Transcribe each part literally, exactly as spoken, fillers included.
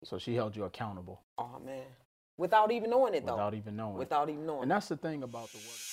So she held you accountable. Oh man, without even knowing it though. Without even knowing. Without even knowing. And that's the thing about the word.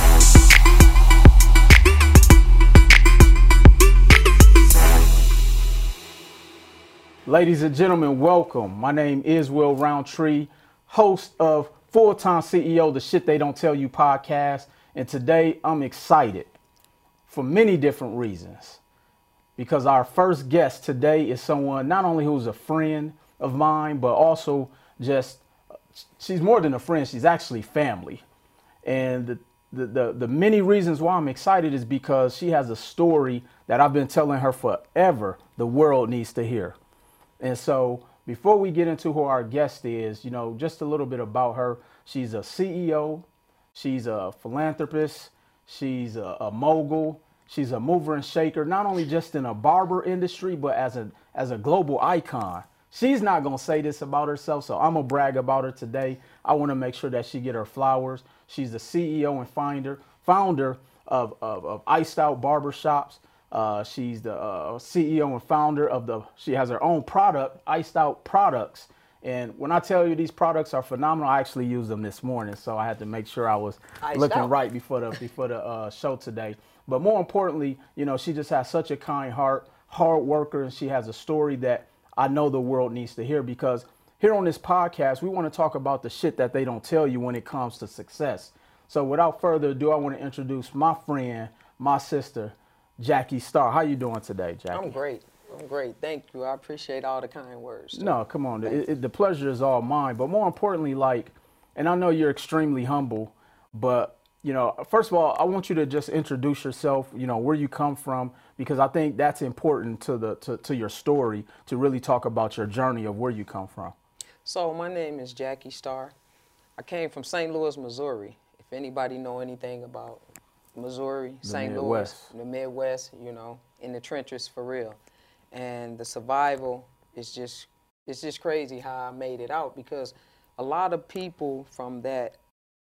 Ladies and gentlemen, welcome. My name is Will Roundtree, host of Full-Time C E O, the Shit They Don't Tell You podcast. And today I'm excited for many different reasons, because our first guest today is someone not only who's a friend of mine, but also just, she's more than a friend, she's actually family. And the, the, the, the many reasons why I'm excited is because she has a story that I've been telling her forever the world needs to hear. And so before we get into who our guest is, you know, just a little bit about her. She's a C E O, she's a philanthropist, she's a, a mogul, she's a mover and shaker, not only just in a barber industry, but as a, as a global icon. She's not going to say this about herself, so I'm going to brag about her today. I want to make sure that she get her flowers. She's the C E O and founder, founder of, of, of Iced Out Barbershops. Uh, she's the uh, C E O and founder of the, she has her own product, Iced Out Products. And when I tell you these products are phenomenal, I actually used them this morning. So I had to make sure I was Iced looking out right before the, before the uh, show today. But more importantly, you know, she just has such a kind heart, hard worker, and she has a story that I know the world needs to hear, because here on this podcast, we want to talk about the shit that they don't tell you when it comes to success. So without further ado, I want to introduce my friend, my sister, Jackie Starr. How you doing today, Jackie? I'm great. I'm great. Thank you. I appreciate all the kind words. Too. No, come on. It, it, the pleasure is all mine. But more importantly, like, and I know you're extremely humble, but, you know, first of all, I want you to just introduce yourself, you know, where you come from, because I think that's important to the to, to your story, to really talk about your journey of where you come from. So my name is Jackie Starr. I came from Saint Louis, Missouri. If anybody know anything about Missouri, Saint Louis, the Midwest, you know, in the trenches for real. And the survival is just, it's just crazy how I made it out, because a lot of people from that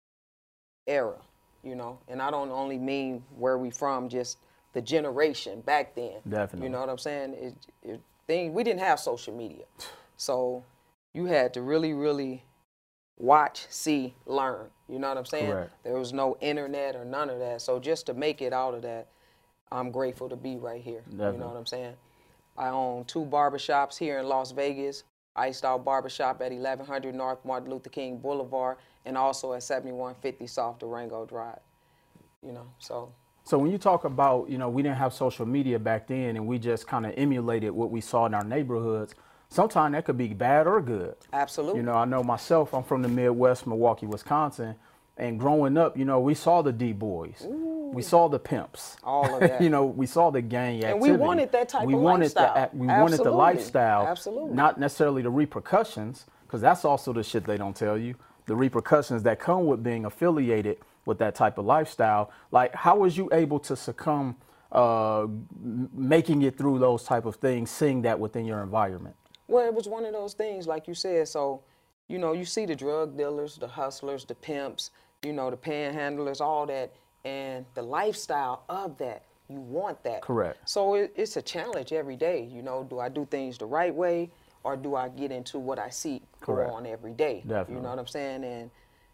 era, you know, and I don't only mean where we from, just the generation back then. Definitely. You know what I'm saying? It, it, thing, we didn't have social media. So you had to really, really watch, see, learn. You know what I'm saying? Correct. There was no internet or none of that. So just to make it out of that, I'm grateful to be right here. Definitely. You know what I'm saying? I own two barbershops here in Las Vegas, Iced Out Barbershop at eleven hundred North Martin Luther King Boulevard, and also at seventy-one fifty South Durango Drive. You know, so. So when you talk about, you know, we didn't have social media back then and we just kind of emulated what we saw in our neighborhoods, sometimes that could be bad or good. Absolutely. You know, I know myself, I'm from the Midwest, Milwaukee, Wisconsin, and growing up, you know, we saw the D-boys. Ooh. We saw the pimps. All of that. You know, we saw the gang activity. And we wanted that type we of wanted lifestyle. The, we Absolutely. wanted the lifestyle. Absolutely. Not necessarily the repercussions, because that's also the shit they don't tell you. The repercussions that come with being affiliated with that type of lifestyle. Like, how was you able to succumb, uh, making it through those type of things, seeing that within your environment? Well, it was one of those things, like you said. So, you know, you see the drug dealers, the hustlers, the pimps, you know, the panhandlers, all that, and the lifestyle of that. You want that. Correct. So it, it's a challenge every day. You know, do I do things the right way, or do I get into what I see go on every day? Definitely. You know what I'm saying? And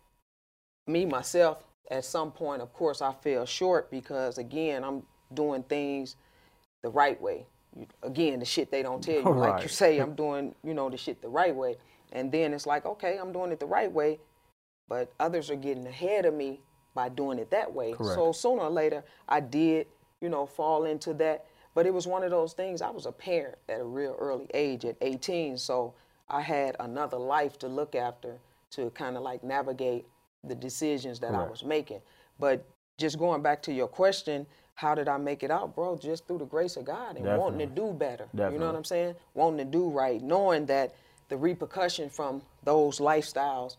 me, myself, at some point, of course, I fell short, because, again, I'm doing things the right way. You, again, the shit they don't tell you. Right. Like you say, I'm doing, you know, the shit the right way. And then it's like, okay, I'm doing it the right way, but others are getting ahead of me by doing it that way. Correct. So sooner or later, I did, you know, fall into that. But it was one of those things. I was a parent at a real early age, at eighteen, so I had another life to look after, to kind of like navigate the decisions that Correct. I was making. But just going back to your question, how did I make it out, bro? Just through the grace of God and Definitely. wanting to do better. Definitely. You know what I'm saying? Wanting to do right, knowing that the repercussion from those lifestyles,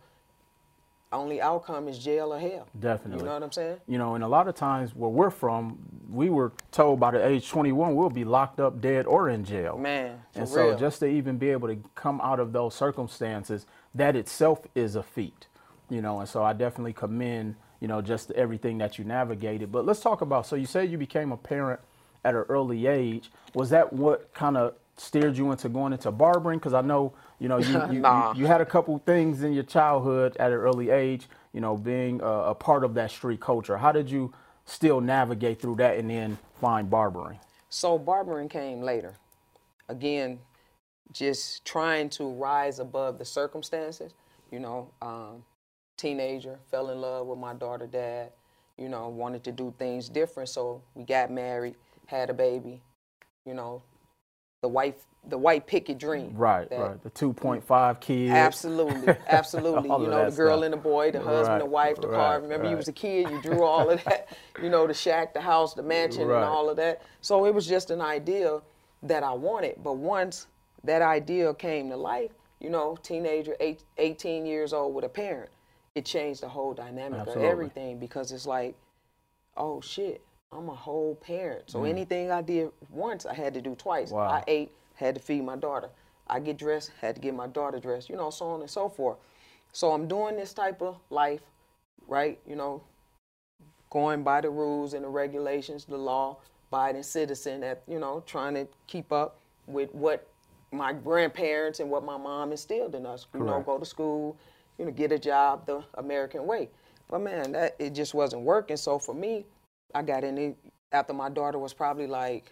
only outcome is jail or hell. Definitely. You know what I'm saying? You know, and a lot of times where we're from, we were told by the age twenty-one, we'll be locked up, dead, or in jail. Man, for And real. so just to even be able to come out of those circumstances, that itself is a feat. You know, and so I definitely commend, you know, just everything that you navigated. But let's talk about, so you said you became a parent at an early age. Was that what kind of steered you into going into barbering? Because I know, you know, you you, Nah. you you had a couple things in your childhood at an early age, you know, being a, a part of that street culture. How did you still navigate through that and then find barbering? So barbering came later. Again, just trying to rise above the circumstances. You know, um, teenager, fell in love with my daughter dad, you know, wanted to do things different. So we got married, had a baby, you know, the white the white picket dream. Right, right. The two point five kids. Absolutely, absolutely. You know, the girl stuff. and the boy, the husband, right, the wife, the right, car. Remember, right. you was a kid, you drew all of that, you know, the shack, the house, the mansion, right. and all of that. So it was just an idea that I wanted. But once that idea came to life, you know, teenager, eight, eighteen years old with a parent, it changed the whole dynamic Absolutely. of everything, because it's like, oh shit, I'm a whole parent. So mm. anything I did once, I had to do twice. Wow. I ate, had to feed my daughter. I get dressed, had to get my daughter dressed, you know, so on and so forth. So I'm doing this type of life, right? You know, going by the rules and the regulations, the law, abiding citizen, at, you know, trying to keep up with what my grandparents and what my mom instilled in us. You Correct. know, go to school, you know, get a job the American way. But man, that it just wasn't working. So for me, I got in it after my daughter was probably like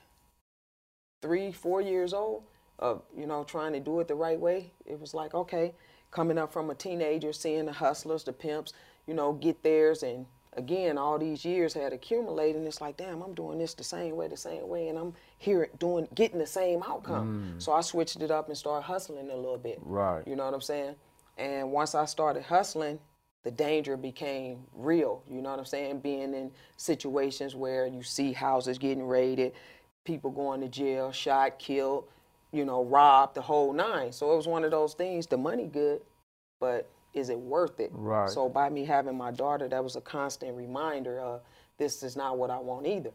three, four years old, of, you know, trying to do it the right way. It was like, okay, coming up from a teenager, seeing the hustlers, the pimps, you know, get theirs. And again, all these years had accumulated, and it's like, damn, I'm doing this the same way, the same way, and I'm here doing, getting the same outcome. Mm. So I switched it up and started hustling a little bit. Right. You know what I'm saying? And once I started hustling, the danger became real. You know what I'm saying? Being in situations where you see houses getting raided, people going to jail, shot, killed, you know, robbed, the whole nine. So it was one of those things, the money good, but is it worth it? Right. So by me having my daughter, that was a constant reminder of this is not what I want either.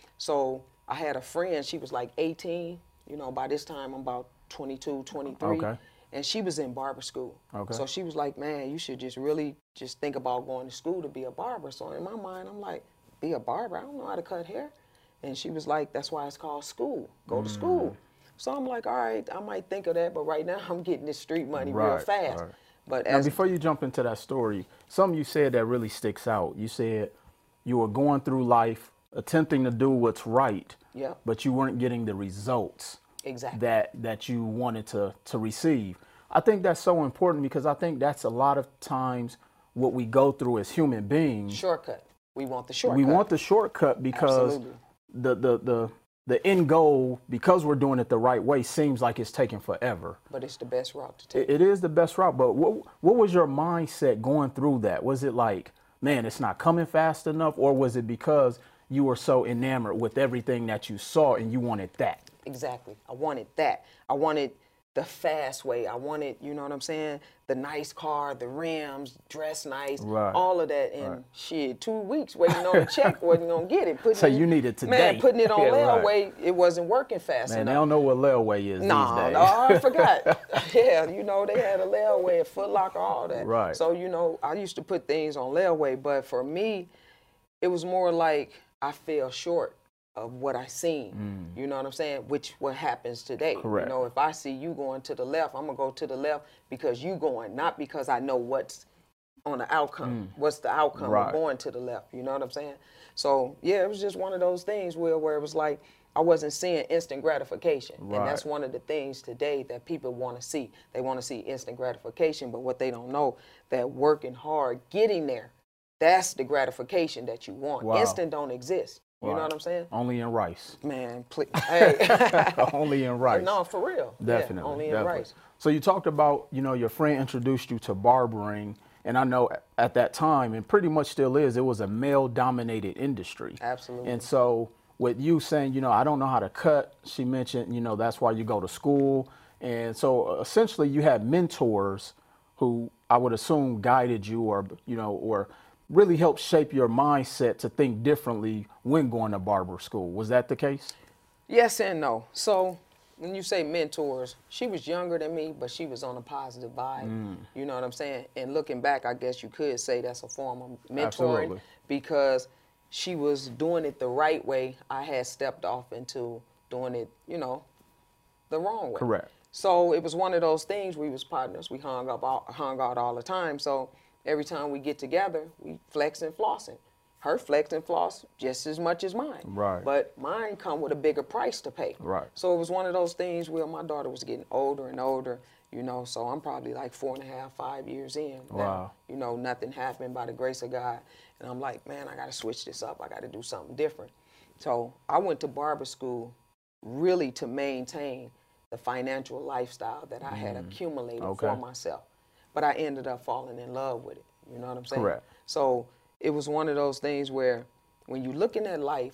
So I had a friend, she was like eighteen, you know, by this time I'm about twenty-two, twenty-three. Okay. And she was in barber school. Okay. So she was like, man, you should just really just think about going to school to be a barber. So in my mind, I'm like, be a barber? I don't know how to cut hair. And she was like, that's why it's called school. Go mm. to school. So I'm like, all right, I might think of that, but right now I'm getting this street money right, real fast. Right. But now, as before you jump into that story, something you said that really sticks out. You said you were going through life attempting to do what's right, yep. but you weren't getting the results exactly. that that you wanted to to receive. I think that's so important, because I think that's a lot of times what we go through as human beings. Shortcut. We want the shortcut. We want the shortcut because Absolutely. the the the the end goal, because we're doing it the right way, seems like it's taking forever. But it's the best route to take. It, it is the best route. But what what was your mindset going through that? Was it like, man, it's not coming fast enough, or was it because you were so enamored with everything that you saw and you wanted that? Exactly. I wanted that. I wanted the fast way. I wanted, you know what I'm saying, the nice car, the rims, dress nice, right. all of that. And right. shit, two weeks waiting on a check, wasn't going to get it. Putting so it, you need it today. Man, putting it on yeah, layaway, right. it wasn't working fast man, enough. They don't know what layaway is nah, these days. No, I forgot. Yeah, you know, they had a layaway, a Foot Locker, all that. Right. So, you know, I used to put things on layaway, but for me, it was more like I fell short of what I seen, mm. you know what I'm saying? Which what happens today. Correct. You know, if I see you going to the left, I'm gonna go to the left because you going, not because I know what's on the outcome. Mm. What's the outcome right. of going to the left? You know what I'm saying? So yeah, it was just one of those things where where it was like I wasn't seeing instant gratification, right. and that's one of the things today that people want to see. They want to see instant gratification, but what they don't know, that working hard, getting there, that's the gratification that you want. Wow. Instant don't exist. You right. know what I'm saying? Only in rice. Man, please. Hey. Only in rice. No, for real. Definitely. Yeah, only in definitely. rice. So you talked about, you know, your friend introduced you to barbering, and I know at that time, and pretty much still is, it was a male-dominated industry. Absolutely. And so with you saying, you know, I don't know how to cut, she mentioned, you know, that's why you go to school. And so essentially you had mentors who I would assume guided you, or, you know, or really helped shape your mindset to think differently when going to barber school. Was that the case? Yes and no. So when you say mentors, she was younger than me, but she was on a positive vibe. Mm. You know what I'm saying? And looking back, I guess you could say that's a form of mentoring. Absolutely. Because she was doing it the right way. I had stepped off into doing it, you know, the wrong way. Correct. So it was one of those things. We was partners. We hung up, all, hung out all the time. So every time we get together, we flex and flossing. Her flex and floss just as much as mine. Right. But mine come with a bigger price to pay. Right. So it was one of those things where my daughter was getting older and older, you know, so I'm probably like four and a half, five years in. Now, wow. You know, nothing happened by the grace of God. And I'm like, man, I got to switch this up. I got to do something different. So I went to barber school really to maintain the financial lifestyle that I had mm. accumulated okay. for myself. But I ended up falling in love with it. You know what I'm saying? Correct. So it was one of those things where when you're looking at life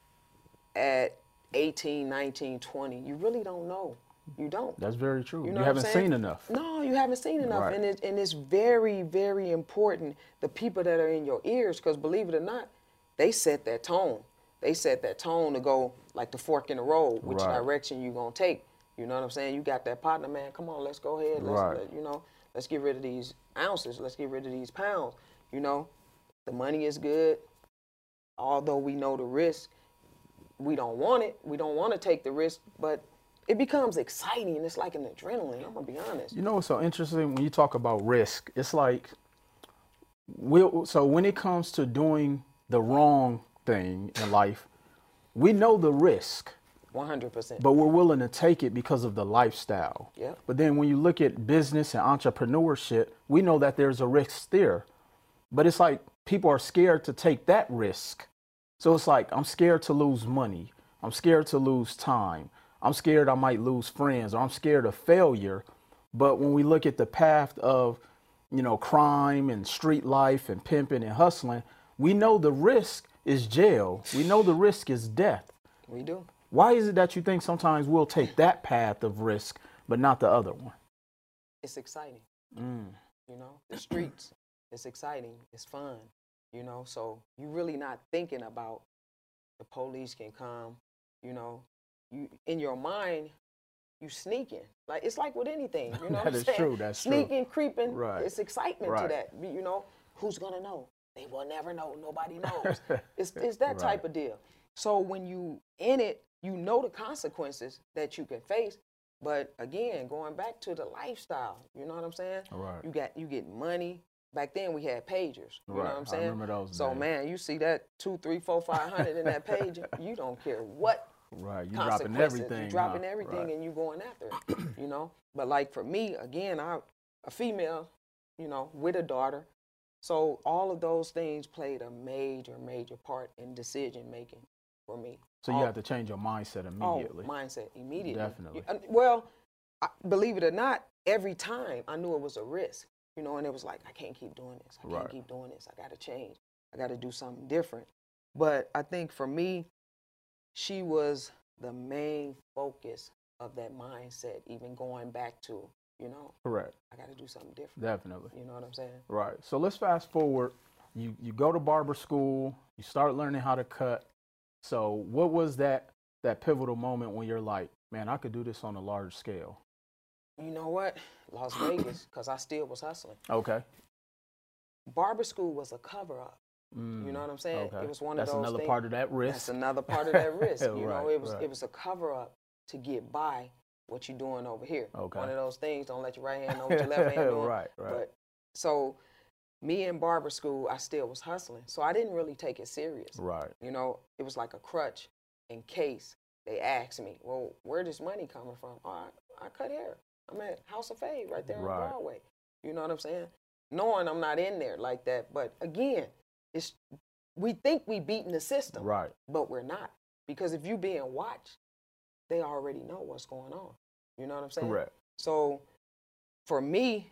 at eighteen, nineteen, twenty, you really don't know. You don't. That's very true. You, know you haven't seen enough. No, you haven't seen enough. Right. And, it, and it's very, very important, the people that are in your ears, because believe it or not, they set that tone. They set that tone to go like the fork in the road, which right. direction you going to take. You know what I'm saying? You got that partner, man, come on, let's go ahead. Let's, right. let, you know, let's get rid of these ounces. Let's get rid of these pounds. You know, the money is good. Although we know the risk, we don't want it. We don't want to take the risk, but it becomes exciting. It's like an adrenaline. I'm going to be honest. You know what's so interesting when you talk about risk? It's like, we'll, so when it comes to doing the wrong thing in life, we know the risk. one hundred percent. But we're willing to take it because of the lifestyle. Yeah. But then when you look at business and entrepreneurship, we know that there's a risk there. But it's like people are scared to take that risk. So it's like, I'm scared to lose money. I'm scared to lose time. I'm scared I might lose friends, or I'm scared of failure. But when we look at the path of, you know, crime and street life and pimping and hustling, we know the risk is jail. We know the risk is death. We do. Why is it that you think sometimes we'll take that path of risk, but not the other one? It's exciting. Mm. You know, the streets, it's exciting. It's fun. You know, so you're really not thinking about the police can come, you know. You in your mind, you sneaking. Like it's like with anything, you know. That what is I'm saying? true. That's sneaking, true. creeping. Right. It's excitement right. to that. You know, who's gonna know? They will never know. Nobody knows. it's it's that right. type of deal. So when you in it, you know the consequences that you can face. But again, going back to the lifestyle, you know what I'm saying? Right. You got you get money. Back then we had pagers. You right. know what I'm saying? I remember those so days. Man, you see that two, three, four, five hundred in that page, you don't care what. Right, you dropping everything. You dropping huh? everything right. and you going after it, you know? But like for me, again, I a female, you know, with a daughter. So all of those things played a major, major part in decision making for me. So all, you have to change your mindset immediately. Oh, mindset immediately. Definitely. You, well, I, believe it or not, every time I knew it was a risk, you know, and it was like, I can't keep doing this. I can't right. keep doing this. I got to change. I got to do something different. But I think for me, she was the main focus of that mindset, even going back to, you know, correct. I got to do something different. Definitely. You know what I'm saying? Right. So let's fast forward. You you go to barber school. You start learning how to cut. So what was that that pivotal moment when you're like, man, I could do this on a large scale? You know what? Las Vegas, because I still was hustling. Okay. Barber school was a cover up. Mm, you know what I'm saying? Okay. It was one That's of those another things. part of that risk. That's another part of that risk. You right, know, it was right. it was a cover up to get by what you're doing over here. Okay. One of those things, don't let your right hand know what your left hand doing. Right, right. But so me in barber school, I still was hustling. So I didn't really take it serious. Right. You know, it was like a crutch in case they asked me, well, where this money coming from? Oh, I, I cut hair. I'm at House of Fade right there right. on Broadway. You know what I'm saying? Knowing I'm not in there like that. But again, it's we think we beating the system. Right. But we're not. Because if you being watched, they already know what's going on. You know what I'm saying? Correct. So for me,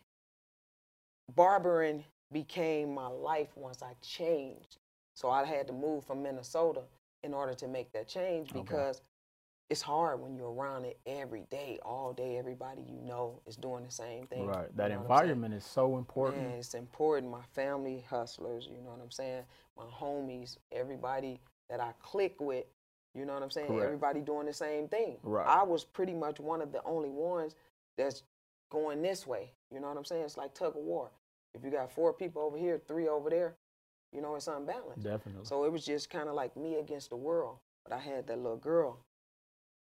barbering became my life once I changed. So I had to move from Minnesota in order to make that change because okay. it's hard when you're around it every day, all day. Everybody you know is doing the same thing. Right. That you know environment is so important. Man, it's important. My family hustlers, you know what I'm saying? My homies, everybody that I click with, you know what I'm saying? Correct. Everybody doing the same thing. Right. I was pretty much one of the only ones that's going this way. You know what I'm saying? It's like tug of war. If you got four people over here, three over there, you know, it's unbalanced. Definitely. So it was just kind of like me against the world. But I had that little girl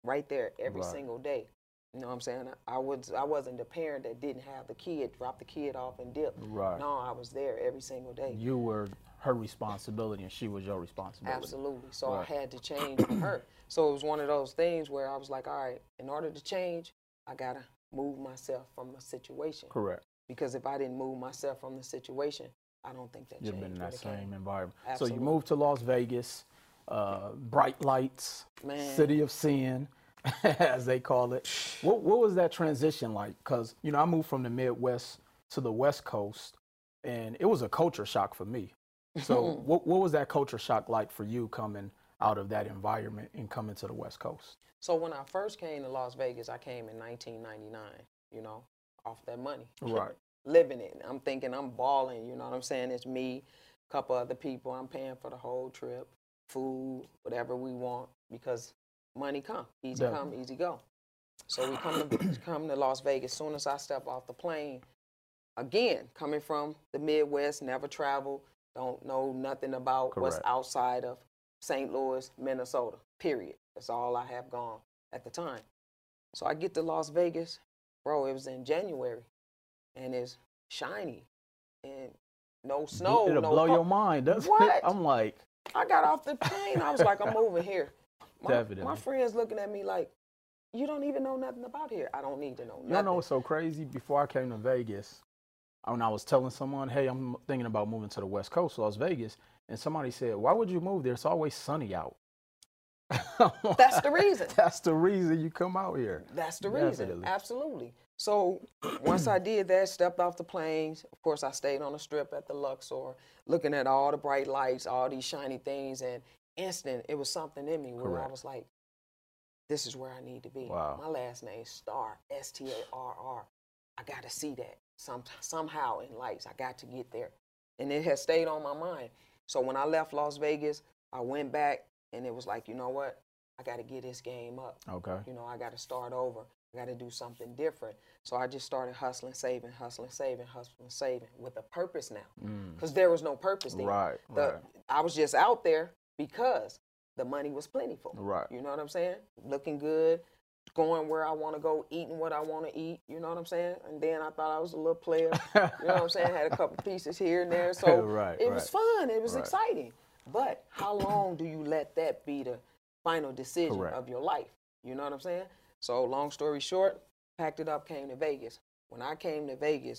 right there every Right. single day. You know what I'm saying? I was I wasn't the parent that didn't have the kid, drop the kid off and dip. Right. No, I was there every single day. You were her responsibility and she was your responsibility. Absolutely. So Right. I had to change for her. So it was one of those things where I was like, all right, in order to change, I gotta move myself from the situation. Correct. Because if I didn't move myself from the situation, I don't think that You've change been in that would've same came. environment. Absolutely. So you moved to Las Vegas, uh, bright lights, Man. city of sin, as they call it. What, what was that transition like? Because, you know, I moved from the Midwest to the West Coast, and it was a culture shock for me. So what, what was that culture shock like for you coming out of that environment and coming to the West Coast? So when I first came to Las Vegas, I came in nineteen ninety-nine, you know, off that money. Right. Living it. I'm thinking I'm balling, you know what I'm saying? It's me, a couple other people. I'm paying for the whole trip, food, whatever we want, because money come. Easy Definitely. come, easy go. So we come to come to Las Vegas. As soon as I step off the plane, again, coming from the Midwest, never traveled, don't know nothing about what's Correct. outside of Saint Louis, Minnesota, period. That's all I have gone at the time. So I get to Las Vegas, bro, it was in January, and it's shiny, and no snow, It'll no blow co- your mind, doesn't What? it? I'm like, I got off the plane, I was like, I'm moving here. My, Definitely. my friends looking at me like, you don't even know nothing about here. I don't need to know nothing. you know what's so crazy? Before I came to Vegas, when I was telling someone, hey, I'm thinking about moving to the West Coast, Las Vegas, and somebody said, why would you move there? It's always sunny out. That's the reason. That's the reason you come out here. That's the reason. Definitely. Absolutely. So once I did that, stepped off the planes, of course, I stayed on the strip at the Luxor, looking at all the bright lights, all these shiny things, and instant, it was something in me where Correct. I was like, this is where I need to be. Wow. My last name is Starr, S T A R R. I got to see that some, somehow in lights. I got to get there. And it has stayed on my mind. So when I left Las Vegas, I went back, and it was like, you know what? I got to get this game up. Okay. You know, I got to start over. I got to do something different. So I just started hustling, saving, hustling, saving, hustling, saving with a purpose now. Because there was no purpose then. Right, The- right. I was just out there because the money was plentiful. Right. You know what I'm saying? Looking good, going where I want to go, eating what I want to eat. You know what I'm saying? And then I thought I was a little player. You know what I'm saying? Had a couple pieces here and there. So Right, it was right. fun. It was Right. exciting. But how long do you let that be the final decision Correct. of your life? You know what I'm saying? So long story short, packed it up, came to Vegas. When I came to Vegas,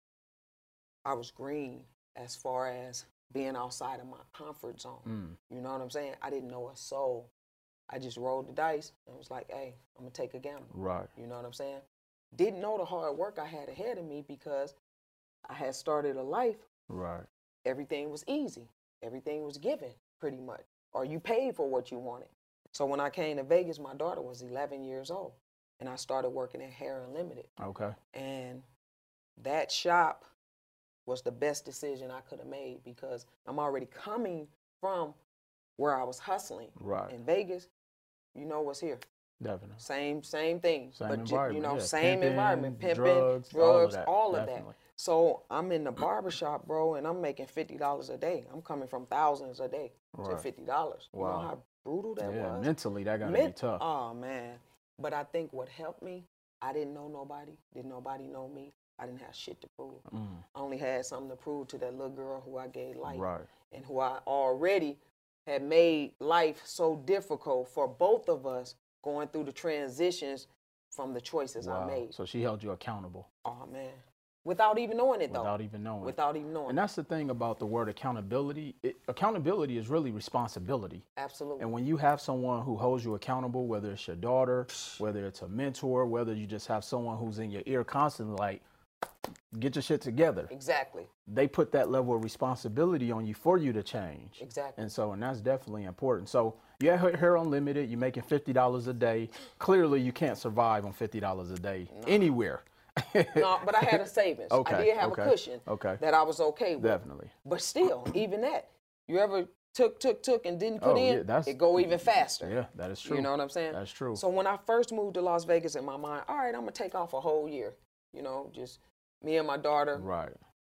I was green as far as being outside of my comfort zone. Mm. You know what I'm saying? I didn't know a soul. I just rolled the dice and was like, hey, I'm going to take a gamble. Right. You know what I'm saying? Didn't know the hard work I had ahead of me because I had started a life. Right. Everything was easy. Everything was given, pretty much. Or you paid for what you wanted. So when I came to Vegas, my daughter was eleven years old. And I started working at Hair Unlimited. Okay. And that shop was the best decision I could have made because I'm already coming from where I was hustling. Right. In Vegas, you know what's here. Definitely. Same, same thing. Same but ju- environment. you know, yeah. same Pimping, environment. Pimping, drugs, drugs, all of that. all of Definitely. that. So I'm in the barbershop, bro, and I'm making fifty dollars a day. I'm coming from thousands a day to Right. fifty dollars. You Wow. know how brutal that Yeah, was? mentally that gotta Men- be tough. Oh, man. But I think what helped me, I didn't know nobody. Didn't nobody know me. I didn't have shit to prove. Mm. I only had something to prove to that little girl who I gave life. Right. And who I already had made life so difficult for both of us going through the transitions from the choices Wow. I made. So she held you accountable Oh, man. Without even knowing it, though. without even knowing. Without even knowing And that's the thing about the word accountability. It, accountability is really responsibility. Absolutely. And when you have someone who holds you accountable, whether it's your daughter, whether it's a mentor, whether you just have someone who's in your ear constantly like, get your shit together. Exactly. They put that level of responsibility on you for you to change. Exactly. And so, and that's definitely important. So you're at Hair Unlimited, you're making fifty dollars a day. Clearly you can't survive on fifty dollars a day anywhere. No, but I had a savings. Okay, I did have okay, a cushion okay. that I was okay with. Definitely. But still, even that, you ever took, took, took, and didn't put Oh, in, yeah, that's- it go even faster. Yeah, that is true. You know what I'm saying? That's true. So when I first moved to Las Vegas in my mind, all right, I'm going to take off a whole year. You know, just me and my daughter, Right.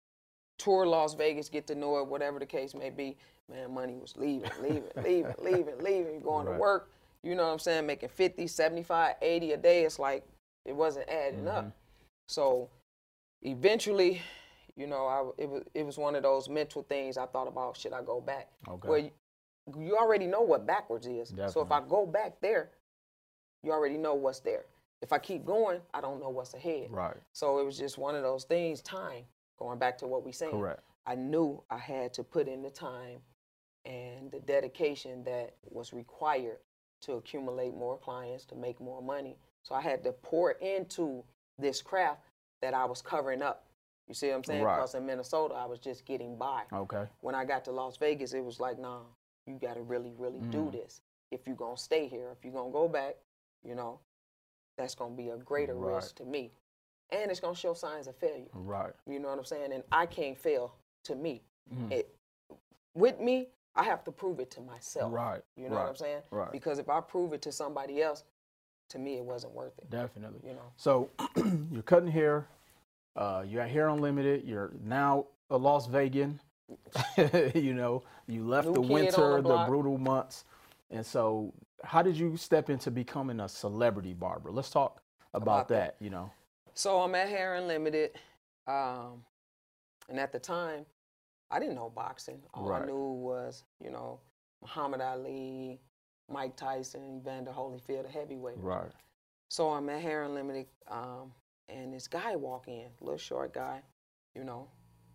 tour Las Vegas, get to know it, whatever the case may be. Man, money was leaving, leaving, leaving, leaving, leaving, going Right. to work. you know what I'm saying, making fifty, seventy-five, eighty a day, it's like it wasn't adding mm-hmm. up. So eventually, you know, I, it was it was one of those mental things I thought about, should I go back? Okay. Where you, you already know what backwards is. Definitely. So if I go back there, you already know what's there. If I keep going, I don't know what's ahead. Right. So it was just one of those things, time, going back to what we saying. Correct. I knew I had to put in the time and the dedication that was required to accumulate more clients, to make more money. So I had to pour into this craft that I was covering up. You see what I'm saying? Right. Because in Minnesota, I was just getting by. Okay. When I got to Las Vegas, it was like, nah, you got to really, really mm. do this. If you're going to stay here, if you're going to go back, you know, that's going to be a greater right. risk to me. And it's going to show signs of failure. Right. You know what I'm saying? And I can't fail to me. Mm. It, with me, I have to prove it to myself. Right. You know right. what I'm saying? Right. Because if I prove it to somebody else, to me, it wasn't worth it. Definitely. You know. So you're cutting hair. Uh, you're at Hair Unlimited. You're now a Las Vegan. You know, you left New the kid winter, on the the block. brutal months. And so how did you step into becoming a celebrity barber? Let's talk about, About that, that. you know. So I'm at Hair Unlimited. Um, and at the time, I didn't know boxing. All Right. I knew was, you know, Muhammad Ali, Mike Tyson, Evander Holyfield, the heavyweight. Right. So I'm at Hair Unlimited, um, and this guy walk in, little short guy, you know,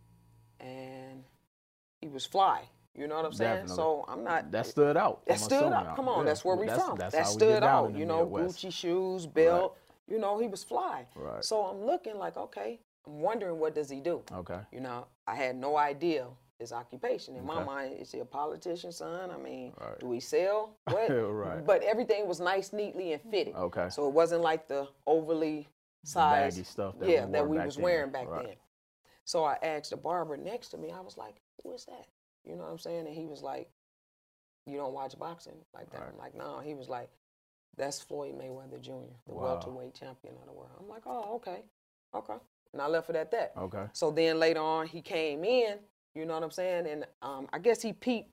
and he was fly. You know what I'm saying? Definitely. So I'm not. That stood out. That I'm stood assuming. out. Come on, Yeah. that's where we That's- from. that's That how we stood get down out. in the You know, Midwest. Gucci shoes, belt. You know, he was fly. Right. So I'm looking like, okay, I'm wondering, what does he do? Okay. You know, I had no idea his occupation. In my Okay. mind, is he a politician, son? I mean, Right. do he sell? What? Right. But everything was nice, neatly, and fitted. Okay. So it wasn't like the overly sized baggy stuff that yeah, we that wore we back was then. wearing back Right. then. So I asked the barber next to me, I was like, who is that? You know what I'm saying? And he was like, you don't watch boxing like that? Right. I'm like, no. He was like, that's Floyd Mayweather Junior, the Wow. welterweight champion of the world. I'm like, oh, okay, okay. And I left it at that. Okay. So then later on, he came in, you know what I'm saying? And um, I guess he peeped.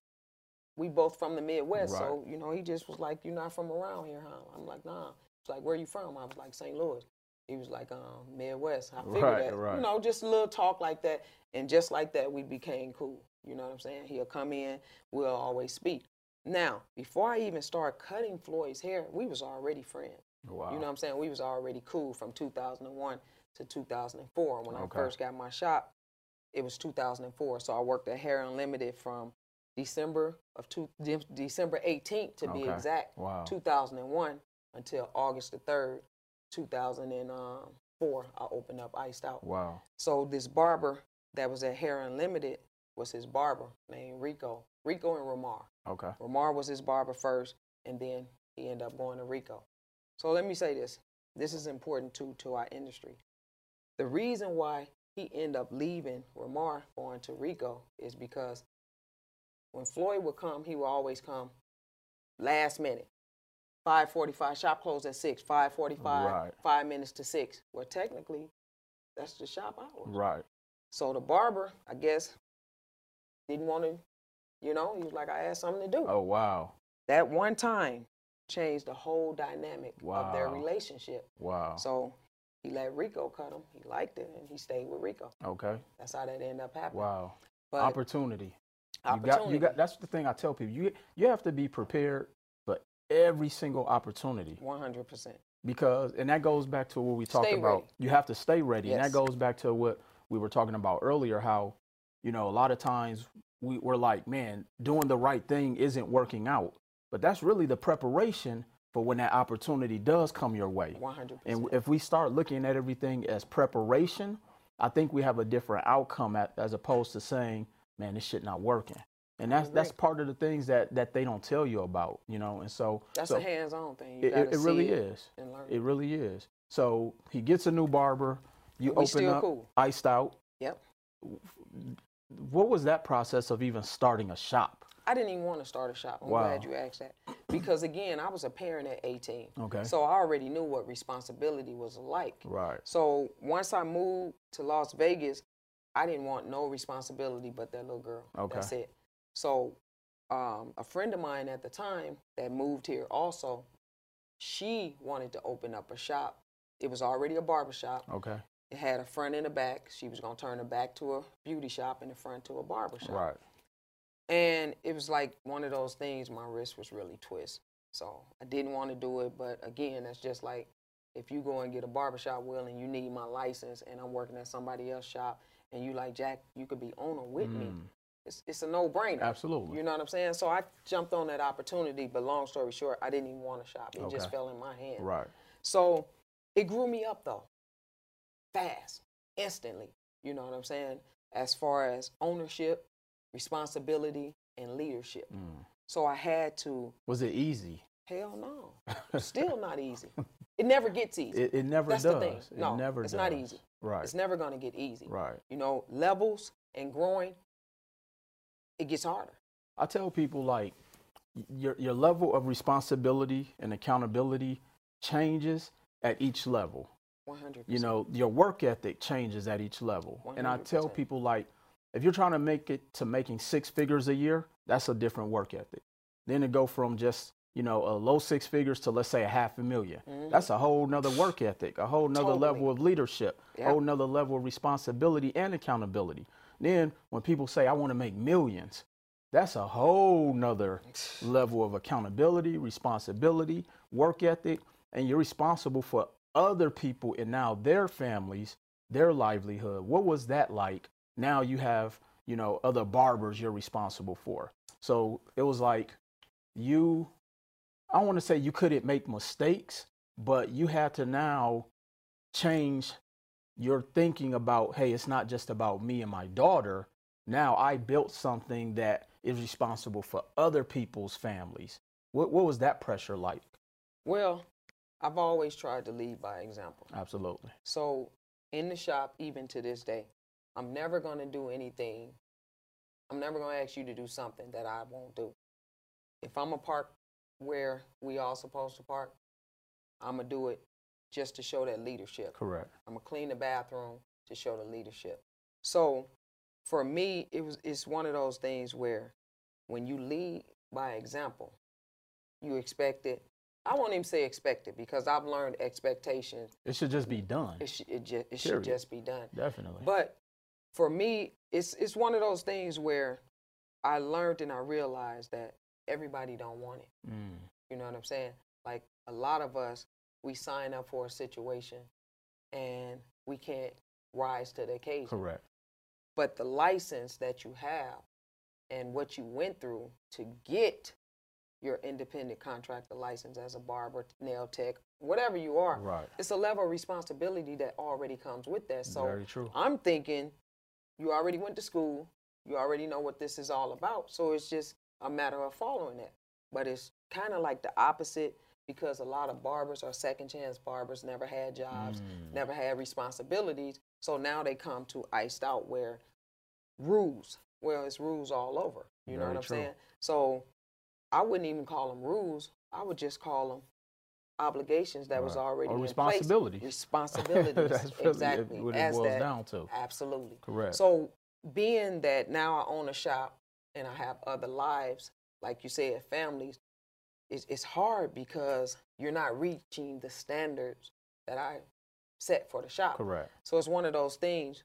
We both from the Midwest, Right. so, you know, he just was like, you're not from around here, huh? I'm like, nah. He's like, where you from? I was like, Saint Louis. He was like, um, Midwest. I figured Right, that, right. you know, just a little talk like that. And just like that, we became cool. You know what I'm saying? He'll come in, we'll always speak. Now, before I even started cutting Floyd's hair, we was already friends. Wow. You know what I'm saying? We was already cool from two thousand one to two thousand four. When Okay. I first got my shop, it was two thousand four. So I worked at Hair Unlimited from December of two, De- December eighteenth to be Okay. exact, Wow. two thousand one until August the third, two thousand four. I opened up Iced Out. Wow. So this barber that was at Hair Unlimited was his barber named Rico. Rico and Ramar. Okay. Ramar was his barber first, and then he ended up going to Rico. So let me say this. This is important too to our industry. The reason why he ended up leaving Ramar going to Rico is because when Floyd would come, he would always come last minute. five forty-five, shop closed at six, five forty-five, Right. five minutes to six. Well, technically, that's the shop hours. Right. So the barber, I guess, didn't want to, you know, he was like, I had something to do. Oh, wow. That one time changed the whole dynamic of their Wow. relationship. Wow. So he let Rico cut him. He liked it, and he stayed with Rico. Okay. That's how that ended up happening. Wow. But Opportunity. opportunity. You got, you got, that's the thing I tell people. You, you have to be prepared for every single opportunity. one hundred percent. Because, and that goes back to what we talked Stay about. ready. You have to stay ready. And Yes. that goes back to what we were talking about earlier, how, you know, a lot of times we, we're like, man, doing the right thing isn't working out. But that's really the preparation for when that opportunity does come your way. one hundred percent. And if we start looking at everything as preparation, I think we have a different outcome at, as opposed to saying, man, this shit not working. And that's that's part of the things that, that they don't tell you about, you know. And so That's so a hands-on thing. You it, gotta it see really it is. and learn. It really is. So he gets a new barber. You And we open still up cool. Iced Out. Yep. What was that process of even starting a shop? I didn't even want to start a shop. I'm Wow. glad you asked that. Because, again, I was a parent at eighteen. Okay. So I already knew what responsibility was like. Right. So once I moved to Las Vegas, I didn't want no responsibility but that little girl. Okay. That's it. So um, a friend of mine at the time that moved here also, she wanted to open up a shop. It was already a barber shop. Okay. It had a front and a back. She was going to turn the back to a beauty shop and the front to a barber shop. Right. And it was like one of those things, my wrist was really twist. So I didn't want to do it. But again, that's just like if you go and get a barbershop wheel and you need my license and I'm working at somebody else's shop and you like, Jack, you could be owner with mm. me. It's, it's a no-brainer. Absolutely. You know what I'm saying? So I jumped on that opportunity, but long story short, I didn't even want to shop. It okay. just fell in my hand. Right. So it grew me up, though, fast, instantly. You know what I'm saying? As far as ownership, responsibility, and leadership. Mm. So I had to. Was it easy? Hell no. Still not easy. It never gets easy. It, it never That's does. The thing. No, it never it's does. not easy. Right. It's never going to get easy. Right. You know, levels and growing, it gets harder. I tell people, like, your your level of responsibility and accountability changes at each level. one hundred percent. You know, your work ethic changes at each level. one hundred percent. And I tell people, like, if you're trying to make it to making six figures a year, that's a different work ethic. Then to go from just, you know, a low six figures to, let's say, a half a million. Mm-hmm. That's a whole nother work ethic, a whole nother totally. level of leadership, a yep. whole nother level of responsibility and accountability. Then when people say, I want to make millions, that's a whole nother level of accountability, responsibility, work ethic, and you're responsible for other people and now their families, their livelihood. What was that like? Now you have, you know, other barbers you're responsible for. So it was like you, I don't want to say you couldn't make mistakes, but you had to now change your thinking about, hey, it's not just about me and my daughter. Now I built something that is responsible for other people's families. What, what was that pressure like? Well, I've always tried to lead by example. Absolutely. So in the shop, even to this day, I'm never going to do anything. I'm never going to ask you to do something that I won't do. If I'm a park where we all supposed to park, I'm going to do it just to show that leadership. Correct. I'm going to clean the bathroom to show the leadership. So for me, it was it's one of those things where when you lead by example, you expect it. I won't even say expect it because I've learned expectations. It should just be done. It, sh- it, ju- it should just be done. Definitely. But for me, it's it's one of those things where I learned and I realized that everybody don't want it. Mm. You know what I'm saying? Like a lot of us, we sign up for a situation and we can't rise to the occasion. Correct. But the license that you have and what you went through to get your independent contractor license as a barber, nail tech, whatever you are, right. It's a level of responsibility that already comes with that. So Very true. I'm thinking you already went to school, you already know what this is all about, so it's just a matter of following it. But it's kind of like the opposite because a lot of barbers are second chance barbers, never had jobs, mm. never had responsibilities, so now they come to iced out where rules, well, it's rules all over, you Very know what I'm true. saying? So I wouldn't even call them rules. I would just call them obligations that right. was already or in responsibilities. place. Responsibilities. That's really exactly. what it As boils that, down to. Absolutely. Correct. So being that now I own a shop and I have other lives, like you said, families, it's, it's hard because you're not reaching the standards that I set for the shop. Correct. So it's one of those things,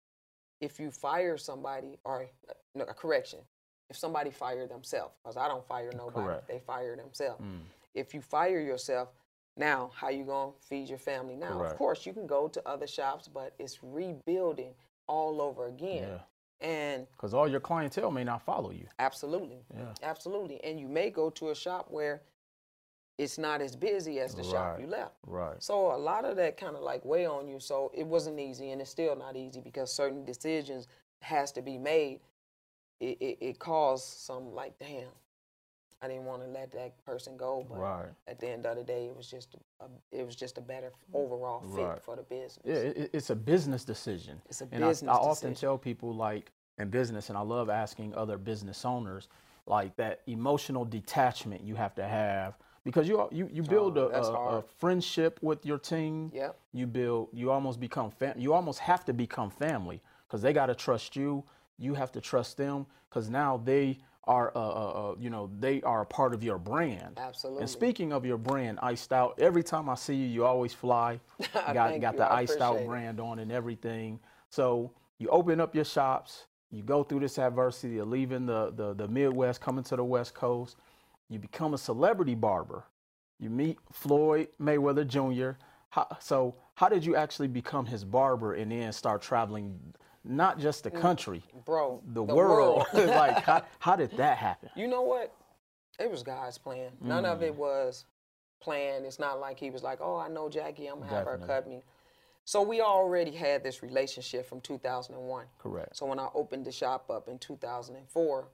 if you fire somebody, or no, a correction, if somebody fired themselves, because I don't fire nobody, Correct. They fire themselves. Mm. If you fire yourself, now how you going to feed your family now? Correct. Of course, you can go to other shops, but it's rebuilding all over again. Yeah. And because all your clientele may not follow you. Absolutely. Yeah. Absolutely. And you may go to a shop where it's not as busy as the right. shop you left. Right. So a lot of that kind of like weigh on you. So it wasn't easy, and it's still not easy because certain decisions has to be made. It, it, it caused some like, damn, I didn't want to let that person go, but right. at the end of the day, it was just a, a it was just a better overall fit right. for the business. Yeah, it, it's a business decision. It's a and business I, I decision. often tell people, like, in business, and I love asking other business owners, like, that emotional detachment you have to have, because you you, you build oh, a, a, a friendship with your team. Yep. You build, you almost become fam- you almost have to become family because they got to trust you. You have to trust them because now they are, uh, uh, uh, you know, they are a part of your brand. Absolutely. And speaking of your brand, Iced Out, every time I see you, you always fly. got got you. the I Iced Out it. brand on and everything. So you open up your shops, you go through this adversity of leaving the, the, the Midwest, coming to the West Coast. You become a celebrity barber. You meet Floyd Mayweather Junior How, so how did you actually become his barber and then start traveling, not just the country, bro, the, the world? world. Like, how, how did that happen? You know what? It was God's plan. None mm. of it was planned. It's not like he was like, oh, I know Jackie, I'm going to have her cut me. So we already had this relationship from two thousand one. Correct. So when I opened the shop up in two thousand four,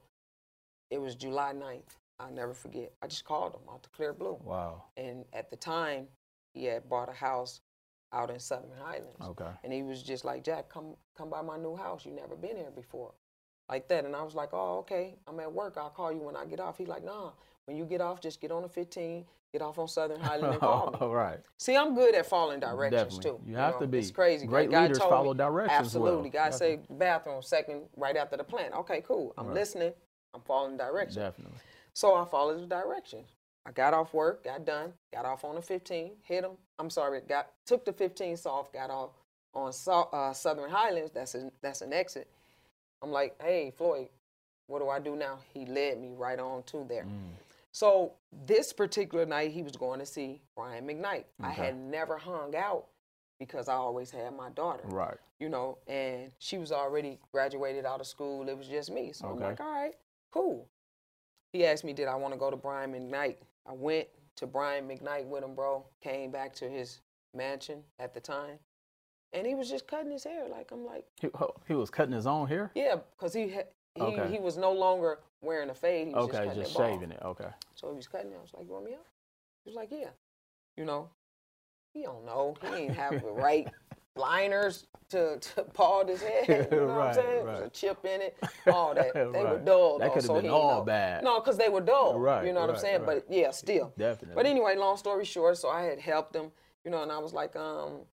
it was July ninth. I'll never forget. I just called him out the clear blue. Wow. And at the time, he had bought a house out in Southern Highlands. Okay. And he was just like, Jack, come come by my new house. You never been here before. Like that. And I was like, oh, okay. I'm at work. I'll call you when I get off. He's like, nah. When you get off, just get on the fifteen, get off on Southern Highland and call me. All right. See, I'm good at following directions, Definitely. too. You have you know? to be. It's crazy. Great God leaders told follow me, directions absolutely. well. God say bathroom second right after the plant. Okay, cool. I'm right. listening. I'm following directions. Definitely. So I followed the directions. I got off work, got done, got off on the fifteen, hit him. I'm sorry, got took the fifteens off, got off on uh, Southern Highlands. That's a, that's an exit. I'm like, hey, Floyd, what do I do now? He led me right on to there. Mm. So this particular night, he was going to see Brian McKnight. Okay. I had never hung out because I always had my daughter. Right. You know, and she was already graduated out of school. It was just me. So okay. I'm like, all right, cool. He asked me, did I want to go to Brian McKnight? I went to Brian McKnight with him, bro. Came back to his mansion at the time. And he was just cutting his hair. Like, I'm like. He, he was cutting his own hair? Yeah, because he, ha- he okay. he was no longer wearing a fade. He was okay, just, just it shaving it. Okay. So he was cutting it. I was like, you want me up? He was like, yeah. You know, he don't know. He ain't have the right liners to, to bald his head. You know right, what I'm saying? Right. There was a chip in it. All that. They right. were dull. That could have so been all know. bad. No, because they were dull. Right. You know what right, I'm saying? Right. But yeah, still. Definitely. But anyway, long story short, so I had helped him, you know, and I was like, um,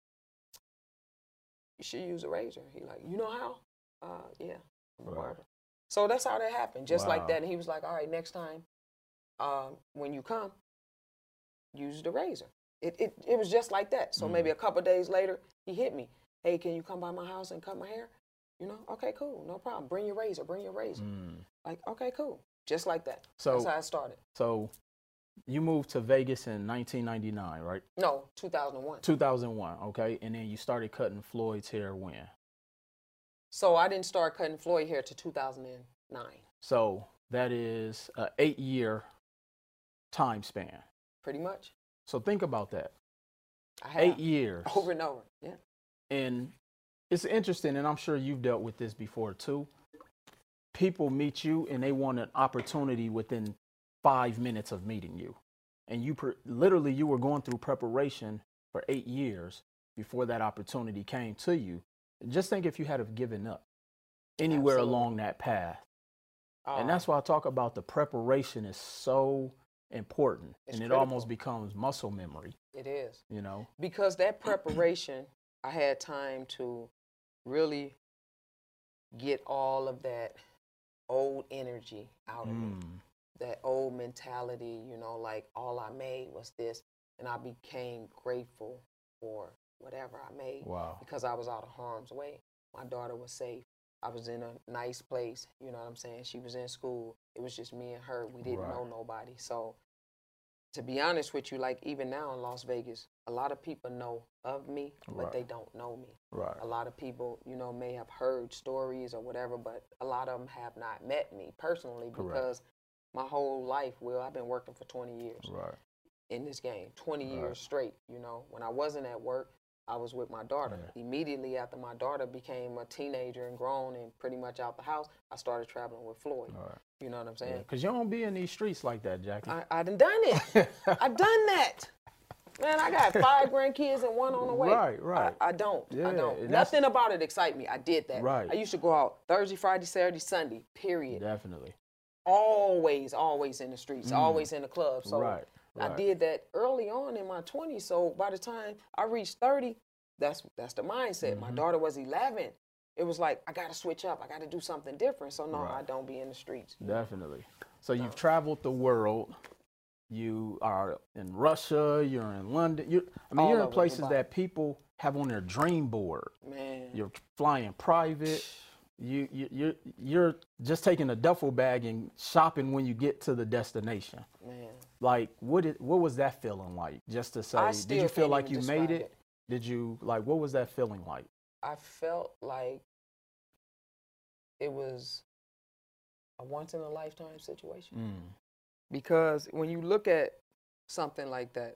you should use a razor. He like, you know how? Uh, yeah. I'm a barber. So that's how that happened, just wow. like that. And he was like, all right, next time uh, when you come, use the razor. It, it it was just like that. So mm. maybe a couple of days later, he hit me. Hey, can you come by my house and cut my hair? You know, okay, cool, no problem. Bring your razor, bring your razor. Mm. Like, okay, cool. Just like that. So, that's how it started. So you moved to Vegas in nineteen ninety-nine, right? No, two thousand one. two thousand one, okay. And then you started cutting Floyd's hair when? So I didn't start cutting Floyd hair to two thousand nine. So that is an eight-year time span. Pretty much. So think about that. I have. Eight years. Over and over, yeah. And it's interesting, and I'm sure you've dealt with this before too. People meet you and they want an opportunity within five minutes of meeting you. And you per- literally, you were going through preparation for eight years before that opportunity came to you. Just think if you had have given up anywhere Absolutely. Along that path. Oh. And that's why I talk about the preparation is so important. It's and it critical. Almost becomes muscle memory. It is. You know? Because that preparation, I had time to really get all of that old energy out of mm. me. That old mentality, you know, like all I made was this. And I became grateful for whatever I made. Wow. Because I was out of harm's way. My daughter was safe. I was in a nice place. You know what I'm saying? She was in school. It was just me and her. We didn't right. know nobody. So to be honest with you, like even now in Las Vegas, a lot of people know of me, but right. they don't know me. Right. A lot of people, you know, may have heard stories or whatever, but a lot of them have not met me personally. Correct. Because my whole life, well, I've been working for twenty years right. in this game, twenty right. years straight. You know, when I wasn't at work, I was with my daughter. Yeah. Immediately after my daughter became a teenager and grown and pretty much out the house, I started traveling with Floyd. Right. You know what I'm saying? Because yeah, you don't be in these streets like that, Jackie. I, I done done it. I done that. Man, I got five grandkids and one on the way. Right, right. I, I don't. Yeah, I don't. Nothing about it excite me. I did that. Right. I used to go out Thursday, Friday, Saturday, Sunday, period. Definitely. Always, always in the streets, mm. always in the club. So right, right. I did that early on in my twenties. So by the time I reached thirty, that's that's the mindset. Mm-hmm. My daughter was eleven. it was like, I got to switch up. I got to do something different. So, no, Right. I don't be in the streets. Definitely. So No. you've traveled the world. You are in Russia. You're in London. You, I mean, All you're in over places Dubai. that people have on their dream board. Man. You're flying private. You, you, you're, you're just taking a duffel bag and shopping when you get to the destination. Man. Like, what did, what was that feeling like? Just to say, I did still you feel can't like even you made describe it? Did you, like, what was that feeling like? I felt like it was a once in a lifetime situation. Mm. Because when you look at something like that,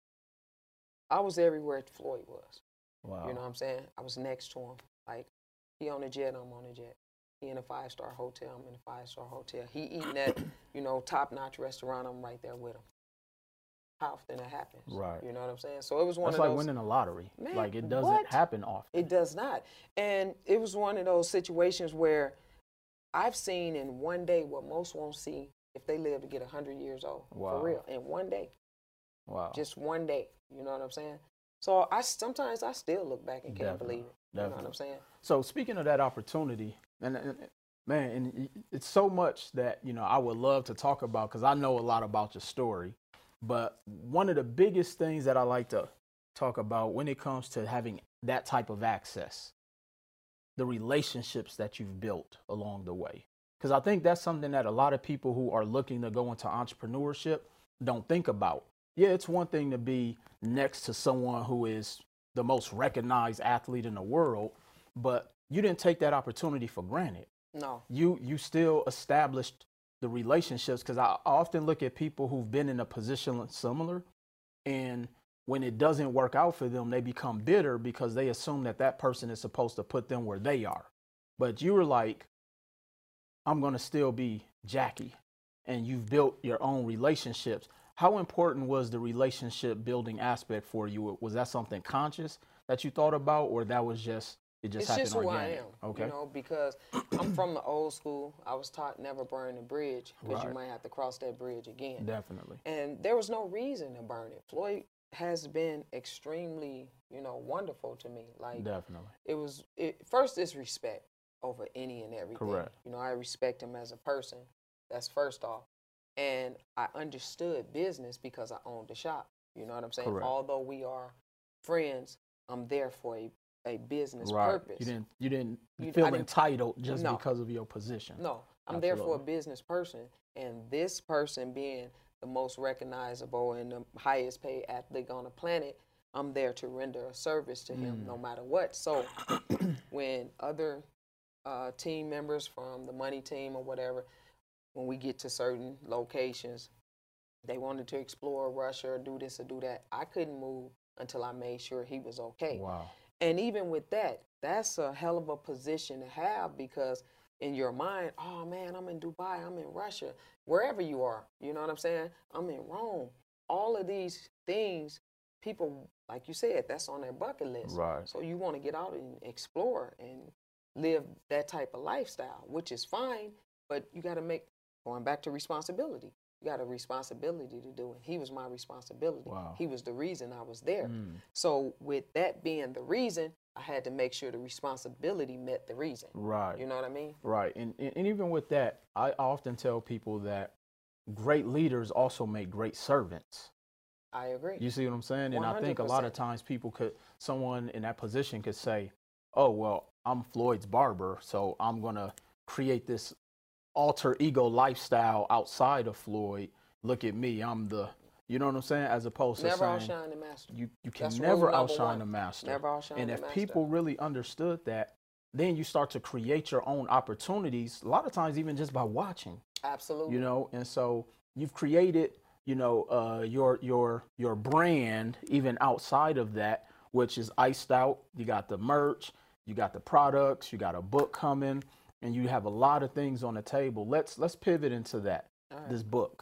I was everywhere Floyd was. Wow. You know what I'm saying? I was next to him. Like, he on a jet, I'm on a jet. He in a five-star hotel, I'm in a five-star hotel. He eating at, you know, top-notch restaurant, I'm right there with him. How often that happens? Right. You know what I'm saying? So it was one That's of like those. winning a lottery. Man, like, it doesn't what? happen often. It does not. And it was one of those situations where I've seen in one day what most won't see if they live to get one hundred years old. Wow. For real. In one day. Wow. Just one day. You know what I'm saying? So I sometimes I still look back and can't Definitely. believe it. You Definitely. know what I'm saying? So speaking of that opportunity, and, and man, and it's so much that, you know, I would love to talk about because I know a lot about your story. But one of the biggest things that I like to talk about when it comes to having that type of access, the relationships that you've built along the way. Because I think that's something that a lot of people who are looking to go into entrepreneurship don't think about. Yeah, it's one thing to be next to someone who is the most recognized athlete in the world, but you didn't take that opportunity for granted. No. You you still established the relationships, because I often look at people who've been in a position similar, and when it doesn't work out for them, they become bitter because they assume that that person is supposed to put them where they are. But you were like, I'm going to still be Jackie, and you've built your own relationships. How important was the relationship building aspect for you? Was that something conscious that you thought about, or that was just, it just It's happened just who organic? I am, Okay. you know, because I'm from the old school. I was taught never burn the bridge because Right. you might have to cross that bridge again. Definitely. And there was no reason to burn it. Floyd has been extremely, you know, wonderful to me. Like, Definitely. it was, it, first it's respect over any and everything. Correct. You know, I respect him as a person. That's first off. And I understood business because I owned the shop. You know what I'm saying? Correct. Although we are friends, I'm there for a, a business Right. purpose. You didn't you didn't You- feel I didn't- entitled just No. because of your position. No, I'm there for a Absolutely. business person. And this person being the most recognizable and the highest paid athlete on the planet, I'm there to render a service to him Mm. no matter what. So when other uh, team members from the money team or whatever, when we get to certain locations, they wanted to explore Russia or do this or do that, I couldn't move until I made sure he was okay. Wow. And even with that, that's a hell of a position to have, because in your mind, oh man, I'm in Dubai, I'm in Russia, wherever you are, you know what I'm saying? I'm in Rome. All of these things, people, like you said, that's on their bucket list. Right. So you want to get out and explore and live that type of lifestyle, which is fine, but you got to make, going back to responsibility, you got a responsibility to do it. He was my responsibility. Wow. He was the reason I was there. Mm. So with that being the reason, I had to make sure the responsibility met the reason. Right. You know what I mean? Right. And, and and even with that, I often tell people that great leaders also make great servants. I agree. You see what I'm saying? And I think a lot one hundred of percent. times people could, someone in that position could say, oh, well, I'm Floyd's barber, so I'm going to create this alter ego lifestyle outside of Floyd. Look at me. I'm the, you know what I'm saying? As opposed to Never saying, outshine the master. you, you can That's rule never number outshine one. the master. Never outshine And the if master. people really understood that, then you start to create your own opportunities, a lot of times even just by watching. Absolutely. You know, and so you've created, you know, uh, your your your brand even outside of that, which is iced out. You got the merch, you got the products, you got a book coming, and you have a lot of things on the table. Let's let's pivot into that. All right. This book,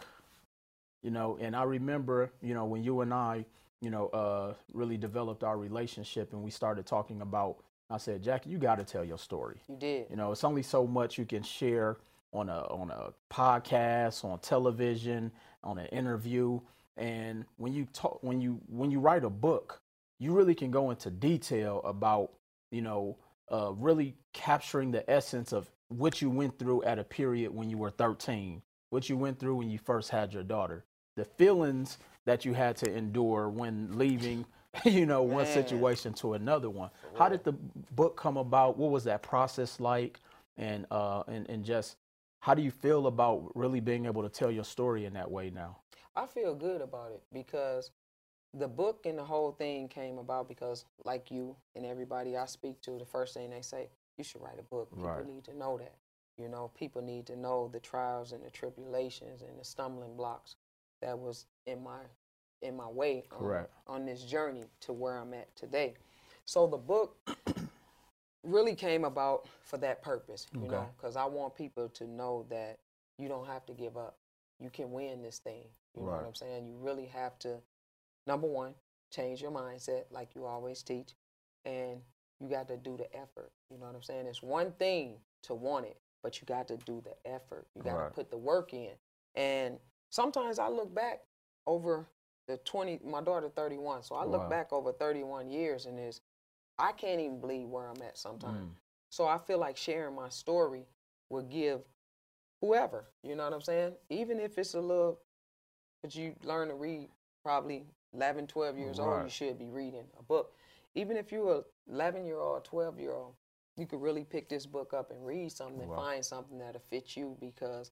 you know, and I remember, you know, when you and I, you know, uh, really developed our relationship and we started talking about. I said, Jackie, you got to tell your story. You did. You know, it's only so much you can share on a on a podcast, on television, on an interview. And when you talk, when you when you write a book, you really can go into detail about, you know, uh, really capturing the essence of what you went through at a period when you were thirteen, what you went through when you first had your daughter, the feelings that you had to endure when leaving, you know, one Man. situation to another one. How did the book come about? What was that process like? And, uh, and, and just how do you feel about really being able to tell your story in that way now? I feel good about it because the book and the whole thing came about because, like you and everybody I speak to, the first thing they say, you should write a book. People Right. need to know that. You know, people need to know the trials and the tribulations and the stumbling blocks that was in my in my way on, on this journey to where I'm at today. So the book really came about for that purpose, you Okay. know, because I want people to know that you don't have to give up. You can win this thing. You know Right. what I'm saying? You really have to, number one, change your mindset like you always teach, and you got to do the effort. You know what I'm saying? It's one thing to want it, but you got to do the effort. You got to Right. put the work in. And sometimes I look back over the twenty, my daughter thirty-one, so I look Wow. back over thirty-one years and is I can't even believe where I'm at sometimes. Mm. So I feel like sharing my story will give whoever, you know what I'm saying? Even if it's a little, but you learn to read probably eleven, twelve years old, you Right. should be reading a book. Even if you're a eleven year old, twelve year old, you could really pick this book up and read something and Wow. find something that'll fit you, because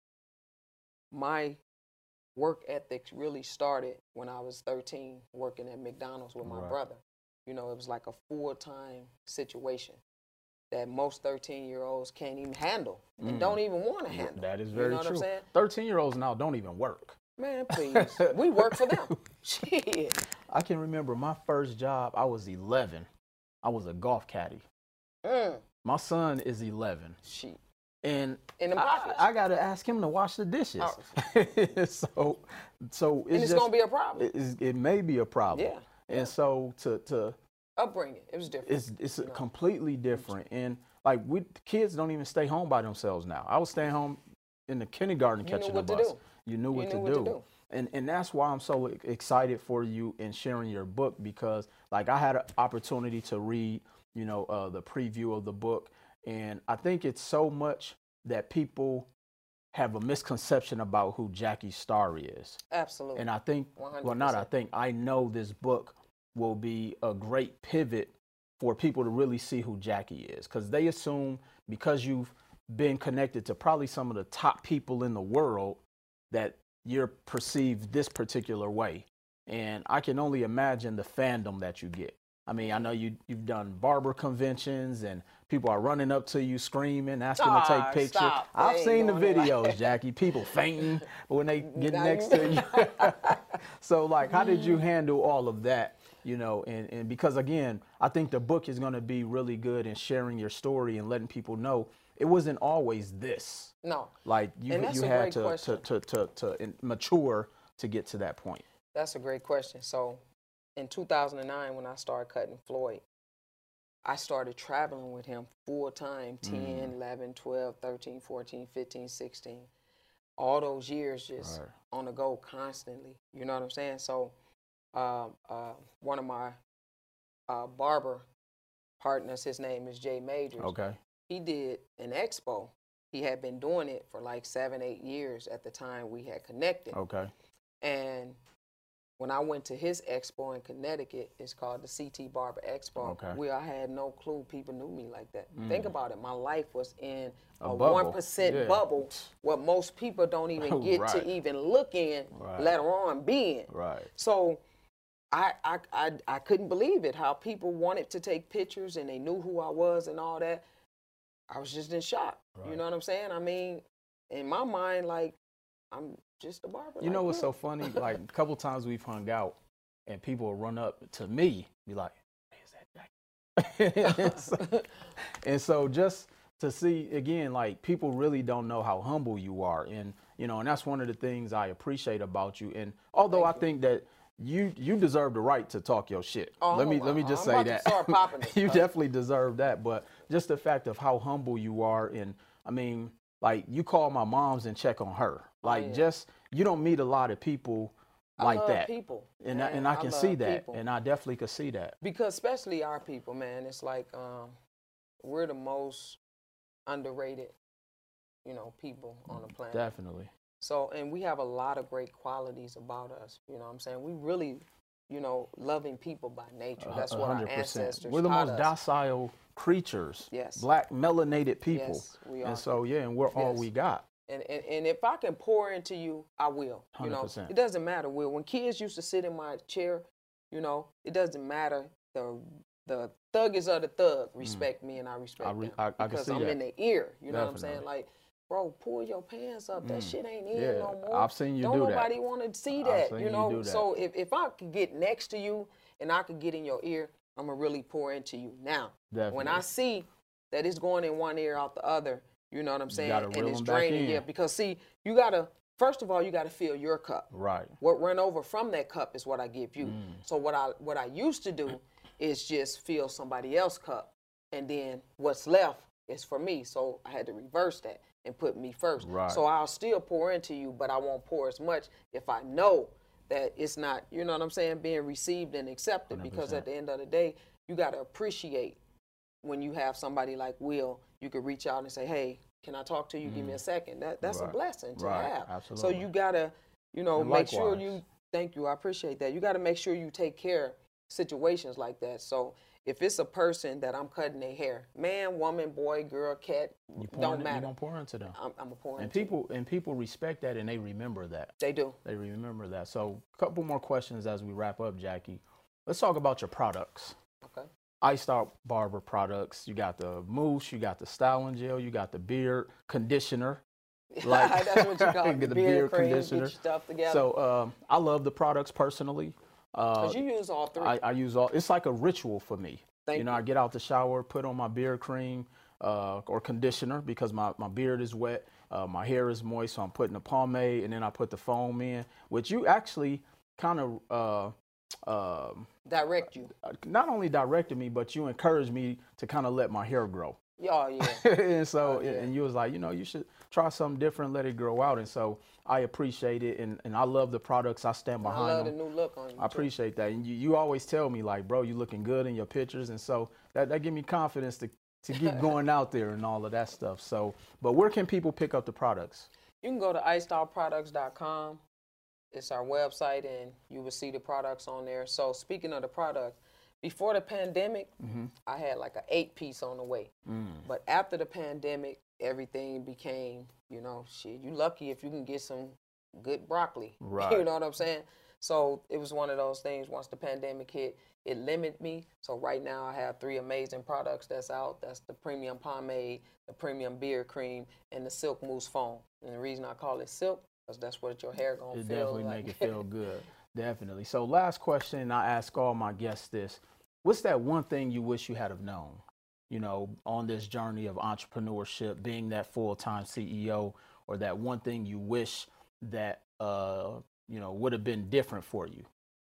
my work ethic really started when I was thirteen, working at McDonald's with my Right. brother. You know, it was like a full-time situation that most thirteen-year-olds can't even handle and Mm. don't even want to handle. That is You very know what I'm true. saying? thirteen-year-olds now don't even work. Man, please. We work for them. Shit. I can remember my first job, I was eleven. I was a golf caddy. Mm. My son is eleven. Shit. And In them I, pockets. I got to ask him to wash the dishes. Oh. so, so it's, And it's just, going to be a problem. It, it's- it may be a problem. Yeah. And so to to Upbringing, it was different. it's it's you know. completely different. And like we kids don't even stay home by themselves now. I was staying home in the kindergarten You knew catching what the to bus. do. You knew, You what, knew to what to do. do. And and that's why I'm so excited for you in sharing your book, because like I had an opportunity to read, you know, uh, the preview of the book, and I think it's so much that people have a misconception about who Jackie Star is. Absolutely. And I think, one hundred percent. well, not I think, I know this book will be a great pivot for people to really see who Jackie is, because they assume because you've been connected to probably some of the top people in the world that you're perceived this particular way. And I can only imagine the fandom that you get. I mean, I know you, you've done barber conventions and people are running up to you screaming, asking Ah, to take pictures. stop. They I've ain't seen the doing it like videos, that. Jackie, people fainting when they get Now next you- to you. So like, how did you handle all of that? You know, and, and because again, I think the book is going to be really good in sharing your story and letting people know it wasn't always this. No. Like you, And that's you a had great to, to, question. to, to, to, to mature to get to that point. That's a great question. So in two thousand nine, when I started cutting Floyd, I started traveling with him full time, ten, eleven, twelve, thirteen, fourteen, fifteen, sixteen. All those years just Right. on the go constantly. You know what I'm saying? So uh, uh, one of my uh, barber partners, his name is Jay Majors. Okay. He did an expo. He had been doing it for like seven, eight years at the time we had connected. Okay. And when I went to his expo in Connecticut, it's called the C T Barber Expo, Okay. where I had no clue people knew me like that. Think about it. My life was in A a, bubble. one percent Yeah. bubble where most people don't even get Right. to even look in, Right. let alone be in. Right. So I, I, I, I couldn't believe it, how people wanted to take pictures and they knew who I was and all that. I was just in shock. Right. You know what I'm saying? I mean, in my mind, like, I'm just a barber. You know like what's so funny? Like a couple times we've hung out and people will run up to me, be like, hey, is that Jackie? and, so, and so just to see again, like people really don't know how humble you are. And, you know, and that's one of the things I appreciate about you. And although Thank I you. think that you you deserve the right to talk your shit. Oh, let me I'm- let me just I'm say about to that. start popping it. You Uh, definitely deserve that. But just the fact of how humble you are, and I mean, like you call my mom's and check on her. Like yeah. just you don't meet a lot of people I like love that. people, And I, man. and I I can love see that, people. and I definitely could see that. Because especially our people, man, it's like um, we're the most underrated, you know, people on the planet. Definitely. So, and we have a lot of great qualities about us. You know what I'm saying? We really, you know, loving people by nature. That's what our ancestors We're the most us. docile creatures. Yes. Black melanated people. Yes, we are. And so, yeah, and we're yes. all we got. And, and and if I can pour into you, I will. You one hundred percent. know, it doesn't matter. Will when kids used to sit in my chair, you know, it doesn't matter. The the thuggers of the thug respect mm. me, and I respect I re- them I, I because can see I'm that. in their ear. You know Definitely. what I'm saying? Like, bro, pull your pants up. That mm. shit ain't in yeah. no more. I've seen you Don't do that. Don't nobody want to see that. You know. You that. So if if I could get next to you and I could get in your ear, I'm gonna really pour into you. Now, Definitely. when I see that it's going in one ear out the other. You know what I'm saying? And it's draining, yeah. Because see, you gotta first of all, you gotta fill your cup. Right. What run over from that cup is what I give you. Mm. So what I what I used to do is just fill somebody else's cup, and then what's left is for me. So I had to reverse that and put me first. Right. So I'll still pour into you, but I won't pour as much if I know that it's not, you know what I'm saying, being received and accepted. one hundred percent. Because at the end of the day, you gotta appreciate when you have somebody like Will. You could reach out and say, hey, can I talk to you? Mm. Give me a second. That That's right. a blessing to right. have. Absolutely. So you got to, you know, and make likewise. sure you, thank you, I appreciate that. You got to make sure you take care of situations like that. So if it's a person that I'm cutting their hair, man, woman, boy, girl, cat, don't matter. You're going to pour into them. I'm, I'm a pour and into people And people respect that, and they remember that. They do. They remember that. So a couple more questions as we wrap up, Jackie. Let's talk about your products. Okay. Iced Out Barber products. You got the mousse, you got the styling gel, you got the beard conditioner. Like, that's what you call it, the beard, beard cream, conditioner. Get your stuff together. So um, I love the products personally. Because uh, you use all three. I, I use all. It's like a ritual for me. Thank you know, you. I get out the shower, put on my beard cream uh, or conditioner because my, my beard is wet, uh, my hair is moist, so I'm putting the pomade, and then I put the foam in, which you actually kind of uh, uh, direct you. Not only directed me, but you encouraged me to kind of let my hair grow. Oh, yeah. and so, oh, yeah. and you was like, you know, you should try something different, let it grow out. And so I appreciate it. And, and I love the products. I stand behind them. I love them. The new look on you. I appreciate that. And you, you always tell me like, bro, you looking good in your pictures. And so that, that give me confidence to, to keep going out there and all of that stuff. So, but where can people pick up the products? You can go to iced out products dot com. It's our website, and you will see the products on there. So speaking of the products, before the pandemic, mm-hmm. I had like an eight piece on the way. Mm. But after the pandemic, everything became, you know, shit, you lucky if you can get some good broccoli. Right. You know what I'm saying? So it was one of those things, once the pandemic hit, it limited me. So right now I have three amazing products that's out. That's the premium pomade, the premium beard cream, and the silk mousse foam. And the reason I call it silk, because that's what your hair gonna it feel definitely like. make it feel good. Definitely. So last question, I ask all my guests this. What's that one thing you wish you had have known, you know, on this journey of entrepreneurship, being that full-time C E O, or that one thing you wish that, uh, you know, would have been different for you?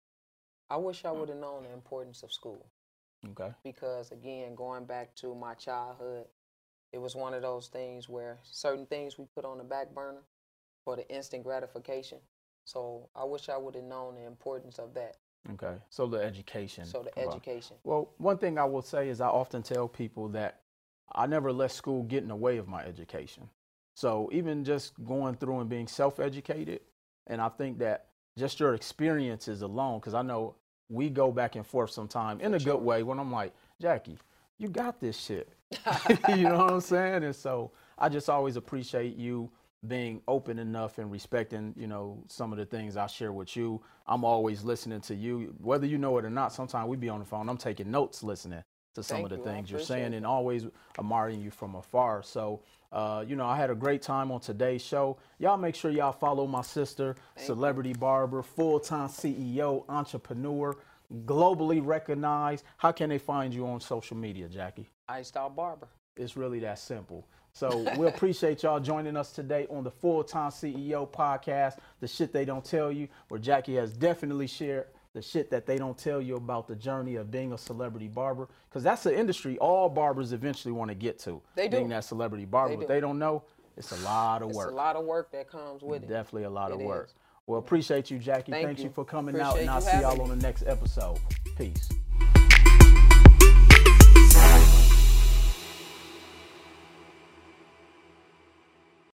I wish I would have known the importance of school. Okay. Because, again, going back to my childhood, it was one of those things where certain things we put on the back burner for the instant gratification. So I wish I would have known the importance of that. Okay. So the education. So the education. Well, one thing I will say is I often tell people that I never let school get in the way of my education. So even just going through and being self-educated, and I think that just your experiences alone, because I know we go back and forth sometime in a good way when I'm like, Jackie, you got this shit. You know what I'm saying? And so I just always appreciate you being open enough and respecting, you know, some of the things I share with you. I'm always listening to you, whether you know it or not. Sometimes we be on the phone, I'm taking notes listening to some Thank of the you. things you're saying, and always admiring you from afar. So, uh, you know, I had a great time on today's show. Y'all make sure y'all follow my sister, Thank Celebrity you. Barber, full-time C E O, entrepreneur, globally recognized. How can they find you on social media, Jackie? Iced Out Barber. It's really that simple. So we appreciate y'all joining us today on the Full-Time C E O podcast, The Shit They Don't Tell You, where Jackie has definitely shared the shit that they don't tell you about the journey of being a celebrity barber, because that's an industry all barbers eventually want to get to. They do. Being that celebrity barber, they but do. they don't know it's a lot of it's work. It's a lot of work that comes with it. Definitely a lot it of work. Is. Well, appreciate you, Jackie. Thank Thanks you. you for coming appreciate out, and I'll see y'all on the next episode. Peace.